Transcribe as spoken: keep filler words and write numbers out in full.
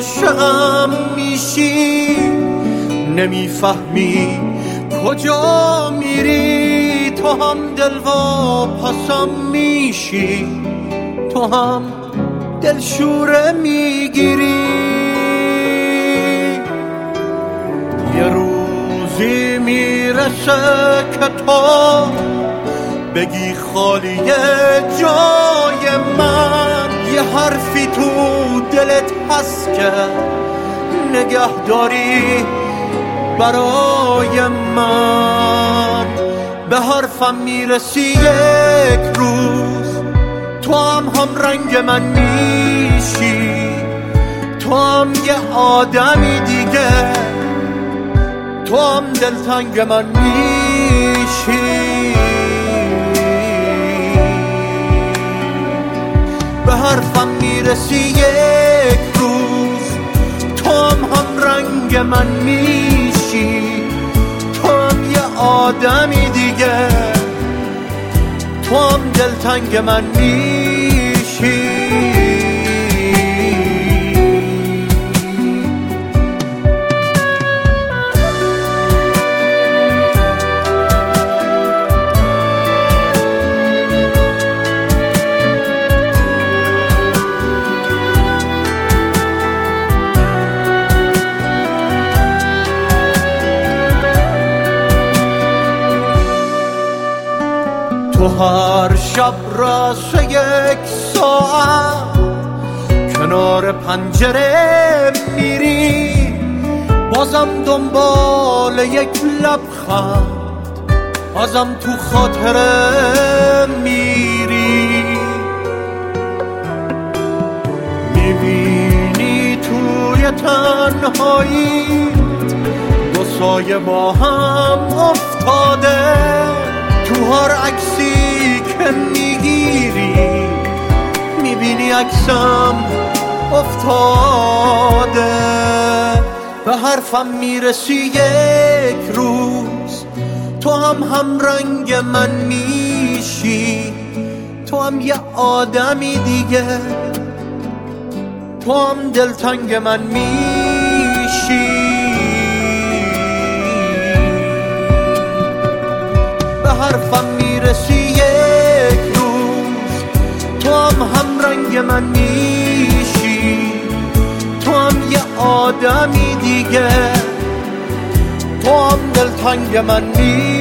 عاشقم میشی، نمیفهمی کجا میری. تو هم دل و پسم میشی، تو هم دلشوره میگیری. یه روزی میرسه که تو بگی خالیه جای من. یه حرفی تو دلت هست که نگه داری برای من. به حرفم میرسی یک روز، تو هم هم رنگ من میشی. تو هم یه آدمی دیگه، تو هم دلتنگ من میشی. به حرفم میرسی یک روز، تو هم هم رنگ من میشی. تو هم یه آدمی دیگه، تو هم دلتنگ من میشی. تو هر شب راست یک ساعت کنار پنجره میری، بازم دنبال یک لبخند، بازم تو خاطره میری. میبینی توی تنهایی دو سایه با هم افتاده، تو هر عکسی که میگیری میبینی عکسم افتاده. به حرفم میرسی یک روز، تو هم هم رنگ من میشی. تو هم یه آدمی دیگه، تو هم دلتنگ من میشی. حرفم میرسی یک روز، تو هم هم رنگ من میشی. تو هم یه آدمی دیگه، تو هم دلتنگ من میشی.